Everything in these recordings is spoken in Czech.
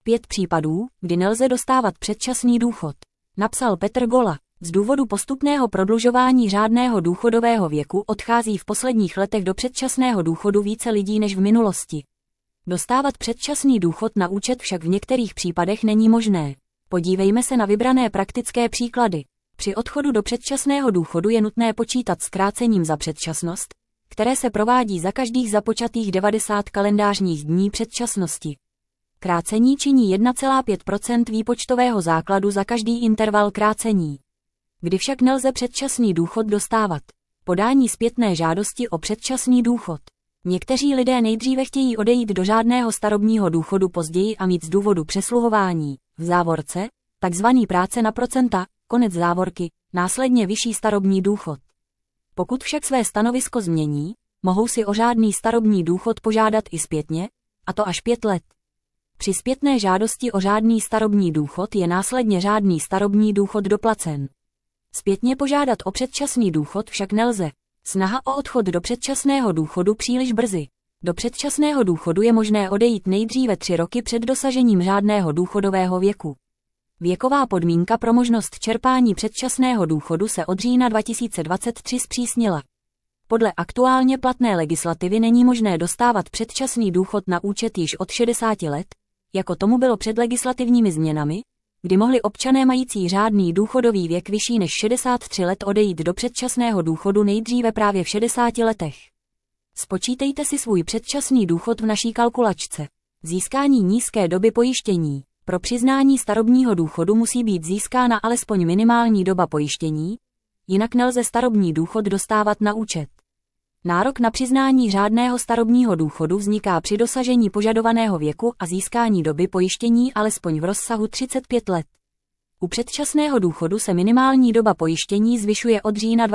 5 případů, kdy nelze dostávat předčasný důchod. Napsal Petr Gola. Z důvodu postupného prodlužování řádného důchodového věku odchází v posledních letech do předčasného důchodu více lidí než v minulosti. Dostávat předčasný důchod na účet však v některých případech není možné. Podívejme se na vybrané praktické příklady. Při odchodu do předčasného důchodu je nutné počítat s krácením za předčasnost, které se provádí za každých započatých 90 kalendářních dní předčasnosti. Krácení činí 1,5% výpočtového základu za každý interval krácení. Kdy však nelze předčasný důchod dostávat? Podání zpětné žádosti o předčasný důchod. Někteří lidé nejdříve chtějí odejít do řádného starobního důchodu později a mít z důvodu přesluhování, v závorce, takzvaný práce na procenta, konec závorky, následně vyšší starobní důchod. Pokud však své stanovisko změní, mohou si o řádný starobní důchod požádat i zpětně, a to až 5 let. Při zpětné žádosti o řádný starobní důchod je následně řádný starobní důchod doplacen. Zpětně požádat o předčasný důchod však nelze. Snaha o odchod do předčasného důchodu příliš brzy. Do předčasného důchodu je možné odejít nejdříve 3 roky před dosažením řádného důchodového věku. Věková podmínka pro možnost čerpání předčasného důchodu se od října 2023 zpřísnila. Podle aktuálně platné legislativy není možné dostávat předčasný důchod na účet již od 60 let, jako tomu bylo před legislativními změnami, kdy mohli občané mající řádný důchodový věk vyšší než 63 let odejít do předčasného důchodu nejdříve právě v 60 letech. Spočítejte si svůj předčasný důchod v naší kalkulačce. Získání nízké doby pojištění. Pro přiznání starobního důchodu musí být získána alespoň minimální doba pojištění, jinak nelze starobní důchod dostávat na účet. Nárok na přiznání řádného starobního důchodu vzniká při dosažení požadovaného věku a získání doby pojištění alespoň v rozsahu 35 let. U předčasného důchodu se minimální doba pojištění zvyšuje od října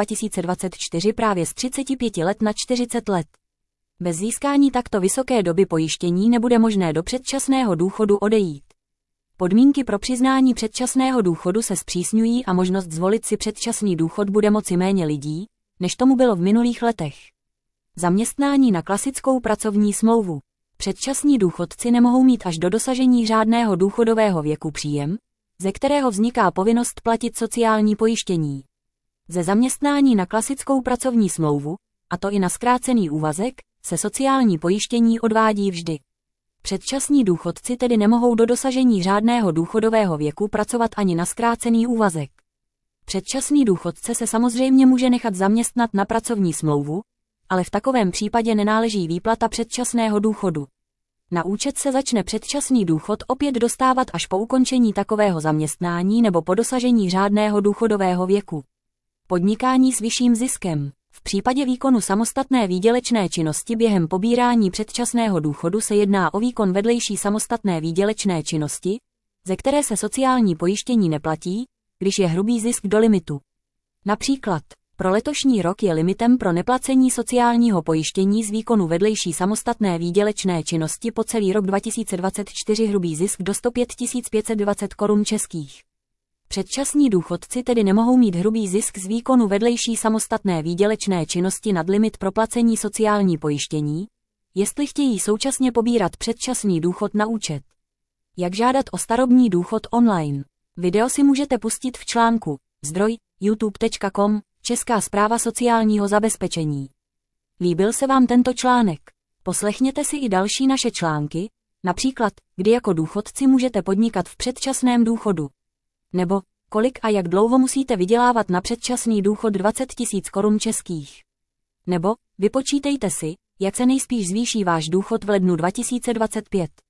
2024 právě z 35 let na 40 let. Bez získání takto vysoké doby pojištění nebude možné do předčasného důchodu odejít. Podmínky pro přiznání předčasného důchodu se zpřísňují a možnost zvolit si předčasný důchod bude moci méně lidí, než tomu bylo v minulých letech. Zaměstnání na klasickou pracovní smlouvu. Předčasní důchodci nemohou mít až do dosažení řádného důchodového věku příjem, ze kterého vzniká povinnost platit sociální pojištění. Ze zaměstnání na klasickou pracovní smlouvu, a to i na zkrácený úvazek, se sociální pojištění odvádí vždy. Předčasní důchodci tedy nemohou do dosažení řádného důchodového věku pracovat ani na zkrácený úvazek. Předčasný důchodce se samozřejmě může nechat zaměstnat na pracovní smlouvu, ale v takovém případě nenáleží výplata předčasného důchodu. Na účet se začne předčasný důchod opět dostávat až po ukončení takového zaměstnání nebo po dosažení řádného důchodového věku. Podnikání s vyšším ziskem. V případě výkonu samostatné výdělečné činnosti během pobírání předčasného důchodu se jedná o výkon vedlejší samostatné výdělečné činnosti, ze které se sociální pojištění neplatí, když je hrubý zisk do limitu. Například, pro letošní rok je limitem pro neplacení sociálního pojištění z výkonu vedlejší samostatné výdělečné činnosti po celý rok 2024 hrubý zisk do 105 520 korun českých. Předčasní důchodci tedy nemohou mít hrubý zisk z výkonu vedlejší samostatné výdělečné činnosti nad limit pro placení sociální pojištění, jestli chtějí současně pobírat předčasný důchod na účet. Jak žádat o starobní důchod online? Video si můžete pustit v článku zdroj youtube.com Česká správa sociálního zabezpečení. Líbil se vám tento článek? Poslechněte si i další naše články, například, kdy jako důchodci můžete podnikat v předčasném důchodu. Nebo, kolik a jak dlouho musíte vydělávat na předčasný důchod 20 000 korun českých. Nebo, vypočítejte si, jak se nejspíš zvýší váš důchod v lednu 2025.